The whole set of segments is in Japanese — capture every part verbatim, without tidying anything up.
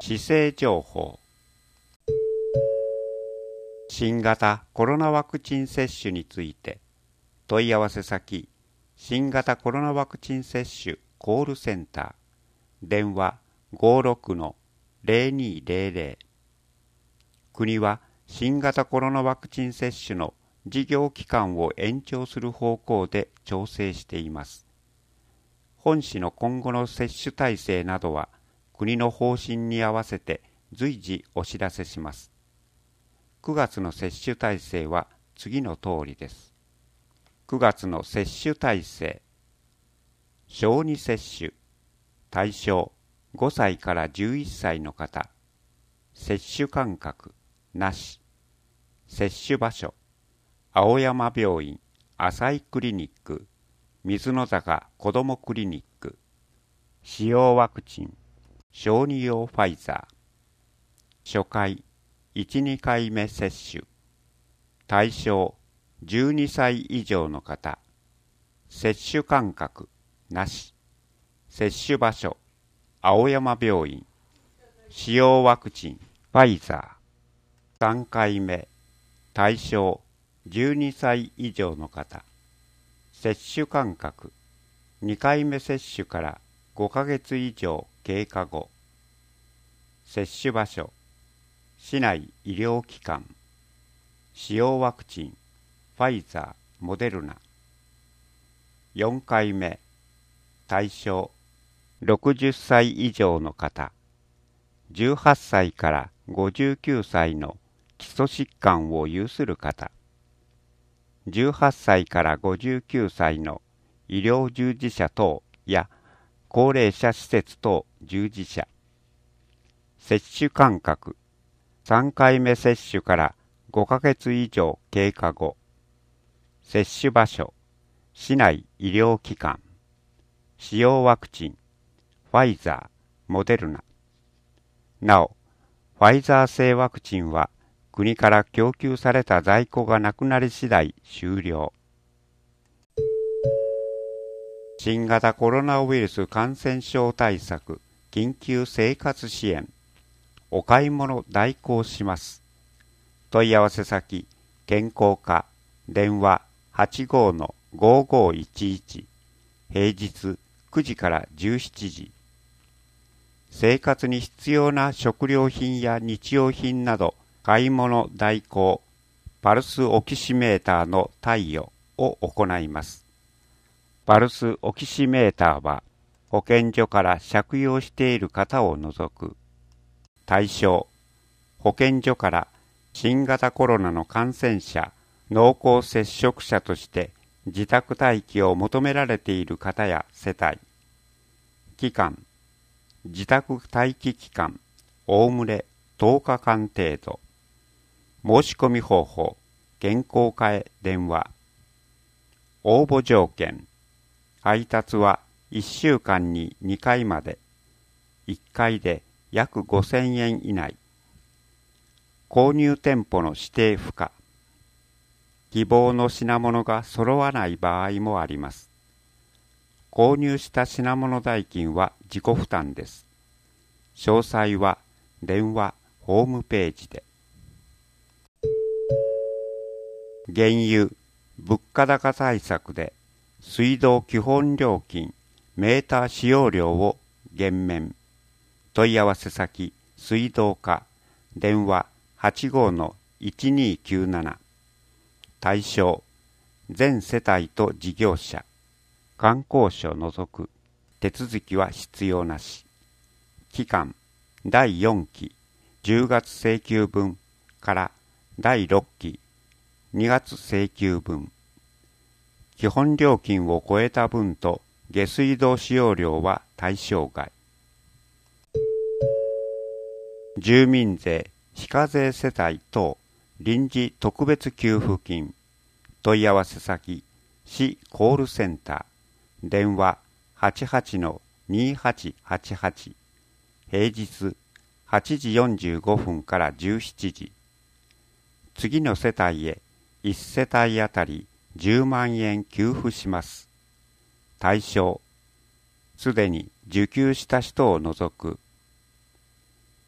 市政情報。新型コロナワクチン接種について、問い合わせ先、新型コロナワクチン接種コールセンター、電話 ごーろくのゼロにーゼロゼロ。国は新型コロナワクチン接種の事業期間を延長する方向で調整しています。本市の今後の接種体制などは、国の方針に合わせて随時お知らせします。くがつの接種体制は次の通りです。くがつの接種体制。小児接種。対象ごさいからじゅういっさいの方。接種間隔なし。接種場所青山病院浅井クリニック水野坂子どもクリニック。使用ワクチン小児用ファイザー。初回いち、にかいめ接種。対象じゅうにさい以上の方。接種間隔なし。接種場所青山病院。使用ワクチンファイザー。さんかいめ対象じゅうにさい以上の方。接種間隔にかいめ接種からごかげつ以上経過後。接種場所市内医療機関。使用ワクチンファイザー、モデルナ。よんかいめ対象ろくじゅっさい以上の方。じゅうはっさいからごじゅうきゅうさいの基礎疾患を有する方。じゅうはっさいからごじゅうきゅうさいの医療従事者等や高齢者施設等従事者。接種間隔さんかいめ接種からごかげつ以上経過後。接種場所市内医療機関。使用ワクチンファイザー、モデルナ。なお、ファイザー製ワクチンは国から供給された在庫がなくなり次第終了。新型コロナウイルス感染症対策緊急生活支援。お買い物代行します。問い合わせ先、健康課、電話 はちごーのごーごーいちいち。平日くじからじゅうしちじ。生活に必要な食料品や日用品など買い物代行、パルスオキシメーターの貸与を行います。パルスオキシメーターは保健所から借用している方を除く。対象、保健所から新型コロナの感染者、濃厚接触者として自宅待機を求められている方や世帯。期間、自宅待機期間、おおむねとおかかん程度。申し込み方法、健康課へ電話。応募条件、配達はいっしゅうかんににかいまで。いっかいで約ごせんえん以内。購入店舗の指定不可。希望の品物が揃わない場合もあります。購入した品物代金は自己負担です。詳細は電話、ホームページで。原油、物価高対策で水道基本料金、メーター使用料を減免。問い合わせ先、水道課、電話 はちごーのいちにーきゅうなな。対象、全世帯と事業者。観光所除く。手続きは必要なし。期間、だいよんきじゅうがつ請求分からだいろっきにがつ請求分。基本料金を超えた分と下水道使用料は対象外。住民税、非課税世帯等臨時特別給付金。問い合わせ先、市コールセンター。電話 はちはちのにはちはちはち。平日はちじよんじゅうごふんからじゅうしちじ。次の世帯へいち世帯あたりじゅうまんえん給付します。対象、すでに受給した人を除く。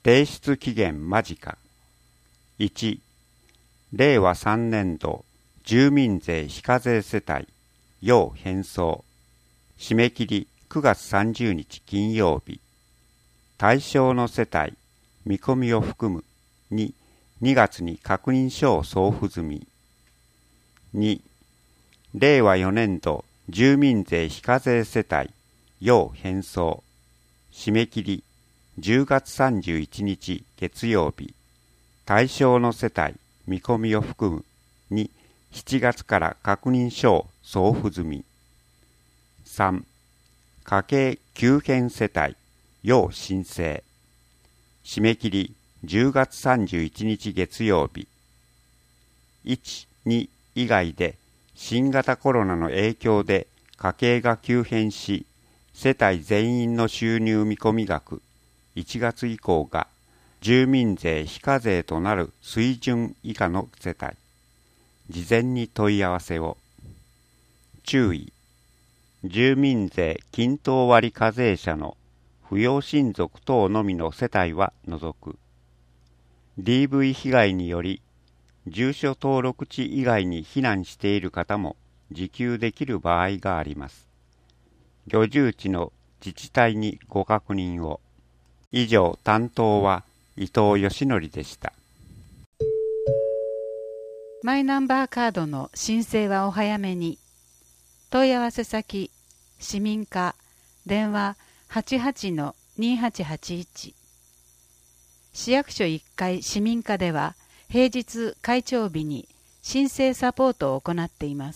提出期限間近。いち、れいわさんねんど住民税非課税世帯要返送。締め切りくがつさんじゅうにち金曜日。対象の世帯、見込みを含むに、にがつに確認書を送付済み。に、れいわよねんど住民税非課税世帯要返送。締め切りじゅうがつさんじゅういちにち月曜日。対象の世帯、見込みを含むに、しちがつから確認書を送付済み。さん、家計急変世帯要申請。締め切りじゅうがつさんじゅういちにち月曜日。いち、に以外で新型コロナの影響で家計が急変し、世帯全員の収入見込み額いちがつ以降が住民税非課税となる水準以下の世帯、事前に問い合わせを。注意。住民税均等割課税者の扶養親族等のみの世帯は除く。ディーブイ 被害により住所登録地以外に避難している方も受給できる場合があります。居住地の自治体にご確認を。以上、担当は伊藤義則でした。 マイナンバーカードの申請はお早めに。問い合わせ先、市民課、電話 はちはちのにはちはちいち。市役所いっかい市民課では、平日開庁日に申請サポートを行っています。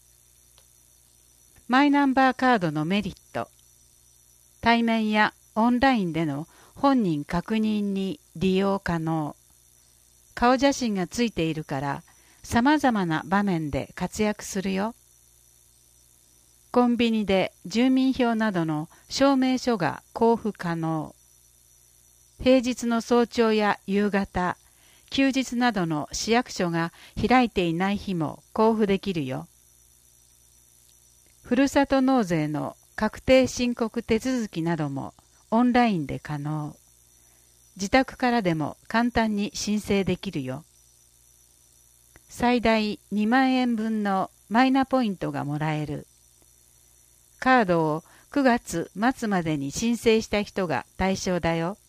マイナンバーカードのメリット。対面やオンラインでの本人確認に利用可能。顔写真がついているから様々な場面で活躍するよ。コンビニで住民票などの証明書が交付可能。平日の早朝や夕方、休日などの市役所が開いていない日も交付できるよ。ふるさと納税の確定申告手続きなどもオンラインで可能。自宅からでも簡単に申請できるよ。最大にまんえんぶんのマイナポイントがもらえる。カードをくがつ末までに申請した人が対象だよ。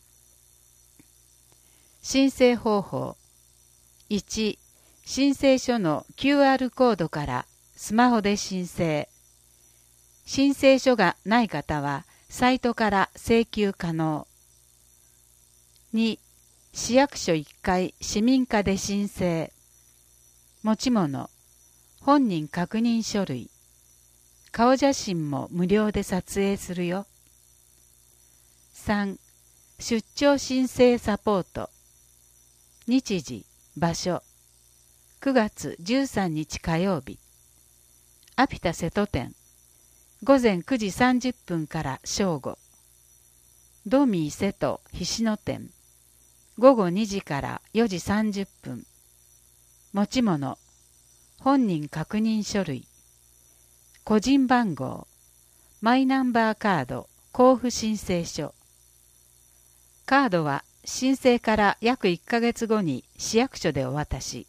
申請方法。いち、申請書の キューアール コードからスマホで申請。申請書がない方はサイトから請求可能。に、市役所いっかい市民課で申請。持ち物、本人確認書類。顔写真も無料で撮影するよ。さん、出張申請サポート。日時、場所。くがつじゅうさんにち火曜日。アピタ瀬戸店。ごぜんくじさんじゅっぷんから正午。ドミー瀬戸菱野店。ごごにじからよじさんじゅっぷん。持ち物。本人確認書類。個人番号。マイナンバーカード交付申請書。カードは申請から約いっかげつごに市役所でお渡し。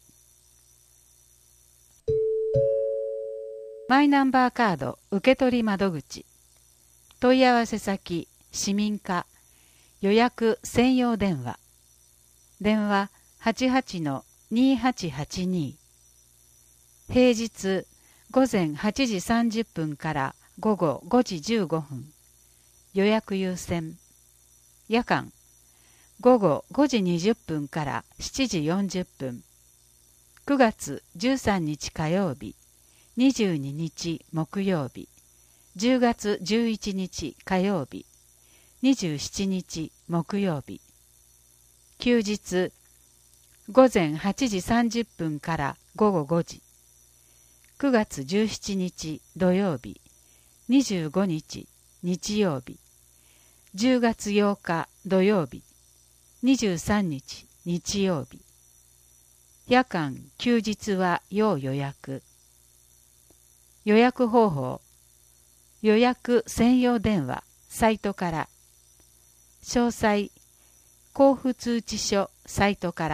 マイナンバーカード受取窓口。問い合わせ先、市民課。予約専用電話。電話 はちはちのにはちはちに。平日ごぜんはちじさんじゅっぷんからごごごじじゅうごふん。予約優先。夜間ごごごじにじゅっぷんからしちじよんじゅっぷん。くがつじゅうさんにち火曜日、にじゅうににち木曜日、じゅうがつじゅういちにち火曜日、にじゅうしちにち木曜日。休日ごぜんはちじさんじゅっぷんからごごごじ。くがつじゅうしちにち土曜日、にじゅうごにち日曜日、じゅうがつようか土曜日、にじゅうさんにち日曜日。夜間休日は要予約。予約方法。予約専用電話サイトから。詳細交付通知書サイトから。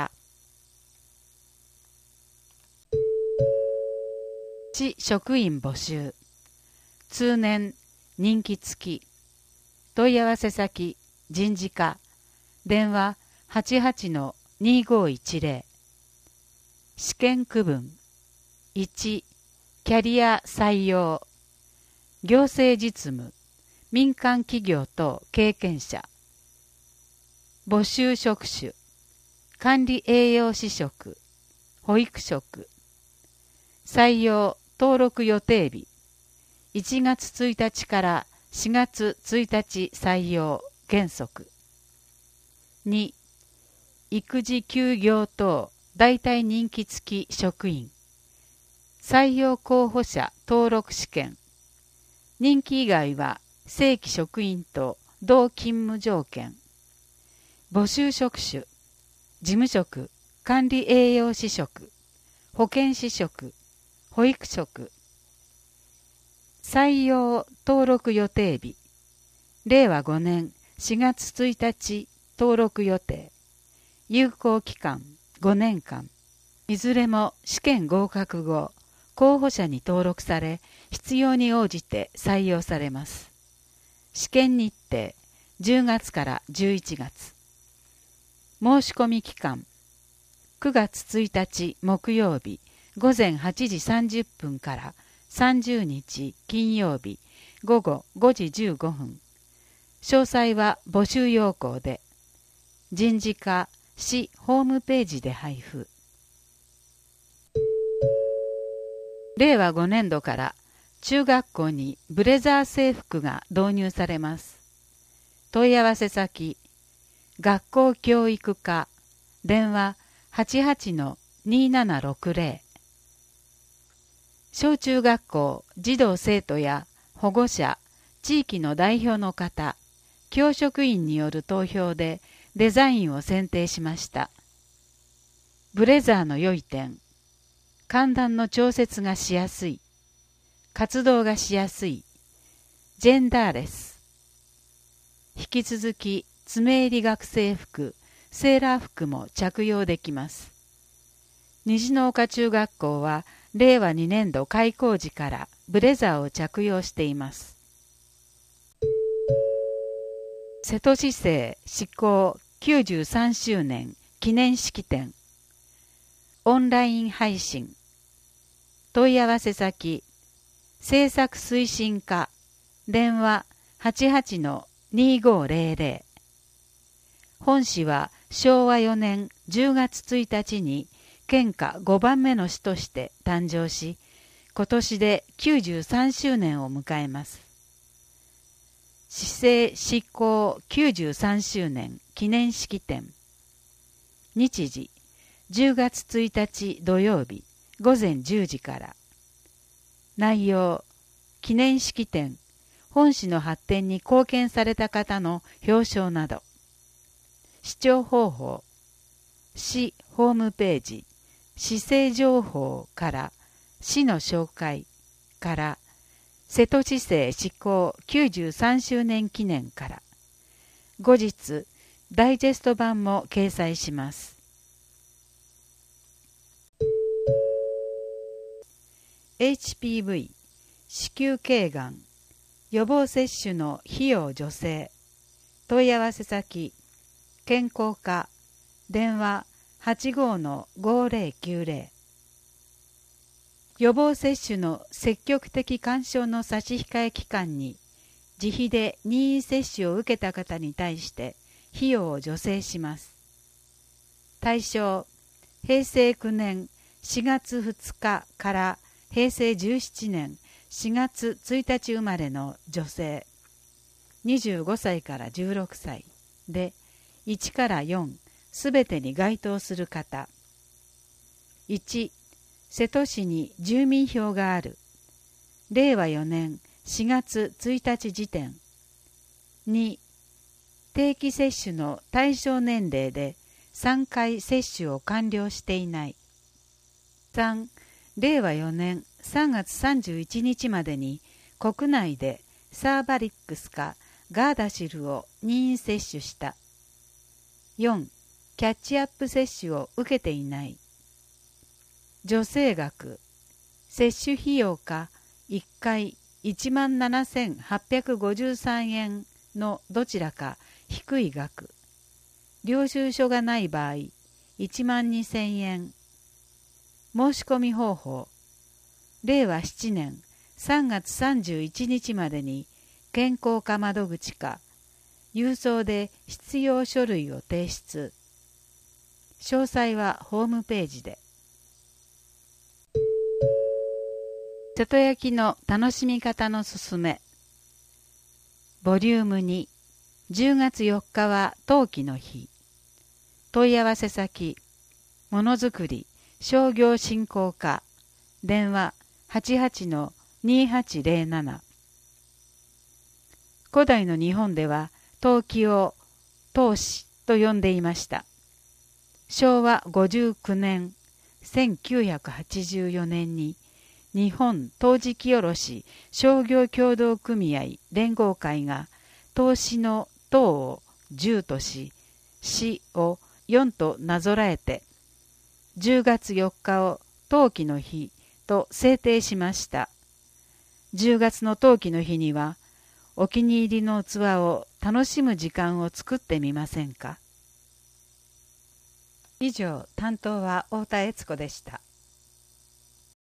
市職員募集。通年任期付き。問い合わせ先人事課。電話 はちはちのにごいちぜろ。試験区分。いち、キャリア採用。行政実務。民間企業等経験者。募集職種。管理栄養士職。保育職。採用登録予定日。いちがつついたちからしがつついたち採用原則。に、育児休業等代替任期付き職員。採用候補者登録試験。任期以外は正規職員と同勤務条件。募集職種。事務職、管理栄養士職、保健師職、保育職。採用登録予定日。れいわごねんしがつついたち登録予定。有効期間ごねんかん。いずれも試験合格後、候補者に登録され、必要に応じて採用されます。試験日程じゅうがつからじゅういちがつ。申し込み期間くがつついたち木曜日ごぜんはちじさんじゅっぷんからさんじゅうにち金曜日ごごごじじゅうごふん。詳細は募集要項で。人事課市ホームページで配布。れいわごねんどから中学校にブレザー制服が導入されます。問い合わせ先学校教育課。電話 はちはちのにななろくぜろ。小中学校児童生徒や保護者、地域の代表の方、教職員による投票でデザインを選定しました。ブレザーの良い点。寒暖の調節がしやすい。活動がしやすい。ジェンダーレス。引き続き詰襟学生服、セーラー服も着用できます。虹の丘中学校はれいわにねんど開校時からブレザーを着用しています。瀬戸市政施行きゅうじゅうさんしゅうねん記念式典。オンライン配信。問い合わせ先政策推進課。電話 はちはちのにごぜろぜろ。本市はしょうわよねんじゅうがつついたちに県下ごばんめの市として誕生し、今年できゅうじゅうさんしゅうねんを迎えます。市政施行きゅうじゅうさんしゅうねん記念式典。日時じゅうがつついたち土曜日ごぜんじゅうじから。内容記念式典、本市の発展に貢献された方の表彰など。視聴方法市ホームページ市政情報から市の紹介から瀬戸市政施行きゅうじゅうさんしゅうねん記念から後日ダイジェスト版も掲載します。エイチピーブイ 子宮頸がん予防接種の費用助成。問い合わせ先健康課。電話 はちごのごぜろきゅうぜろ。予防接種の積極的勧奨の差し控え期間に自費で任意接種を受けた方に対して費用を助成します。対象へいせいきゅうねんしがつふつかからへいせいじゅうななねんしがつついたち生まれの女性にじゅうごさいからじゅうろくさいでいちからよんすべてに該当する方。いち、瀬戸市に住民票がある。れいわよねんしがつついたち時点。に、定期接種の対象年齢でさんかい接種を完了していない。さん、れいわよねんさんがつさんじゅういちにちまでに国内でサーバリックスかガーダシルを任意接種した。 よん. キャッチアップ接種を受けていない。助成額、接種費用かいっかいいちまんななせんはっぴゃくごじゅうさんえんのどちらか低い額。領収書がない場合、いちまんにせんえん。申し込み方法、れいわななねんさんがつさんじゅういちにちまでに健康課窓口か、郵送で必要書類を提出。詳細はホームページで。瀬戸焼の楽しみ方のすすめ。ボリュームに、じゅうがつよっかは陶器の日。問い合わせ先、ものづくり商業振興課、電話 はちはちのにはちぜろなな。古代の日本では陶器を陶紙と呼んでいました。しょうわごじゅうきゅうねん、せんきゅうひゃくはちじゅうよねんに日本陶磁器卸商業協同組合連合会が陶紙の陶をじゅうとし、紙をよんとなぞらえて、じゅうがつよっかを陶器の日と制定しました。じゅうがつの陶器の日には、お気に入りの器を楽しむ時間を作ってみませんか。以上、担当は太田悦子でした。